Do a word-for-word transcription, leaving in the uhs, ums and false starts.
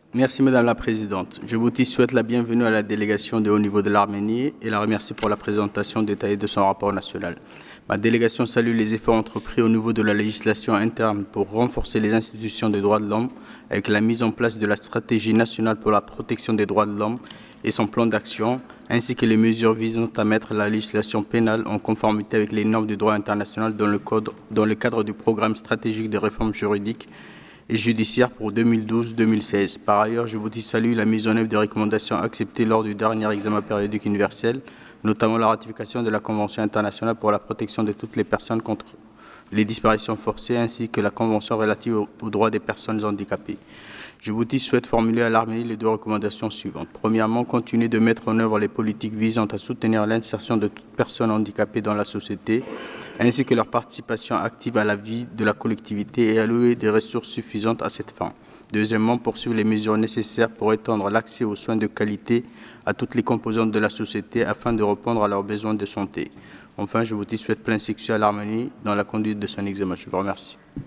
Merci Madame la Présidente. Djibouti souhaite la bienvenue à la délégation de haut niveau de l'Arménie et la remercie pour la présentation détaillée de son rapport national. Ma délégation salue les efforts entrepris au niveau de la législation interne pour renforcer les institutions des droits de l'homme avec la mise en place de la stratégie nationale pour la protection des droits de l'homme et son plan d'action, ainsi que les mesures visant à mettre la législation pénale en conformité avec les normes du droit international dans le, code, dans le cadre du programme stratégique de réforme juridique et judiciaire pour deux mille douze deux mille seize. Par ailleurs, Djibouti salue la mise en œuvre des recommandations acceptées lors du dernier examen périodique universel, notamment la ratification de la Convention internationale pour la protection de toutes les personnes contre les disparitions forcées, ainsi que la Convention relative aux droits des personnes handicapées. Djibouti souhaite formuler à l'Arménie les deux recommandations suivantes. Premièrement, continuer de mettre en œuvre les politiques visant à soutenir l'insertion de toutes personnes handicapées dans la société, ainsi que leur participation active à la vie de la collectivité et allouer des ressources suffisantes à cette fin. Deuxièmement, poursuivre les mesures nécessaires pour étendre l'accès aux soins de qualité à toutes les composantes de la société afin de répondre à leurs besoins de santé. Enfin, Djibouti souhaite plein succès à l'Arménie dans la conduite de son examen. Je vous remercie.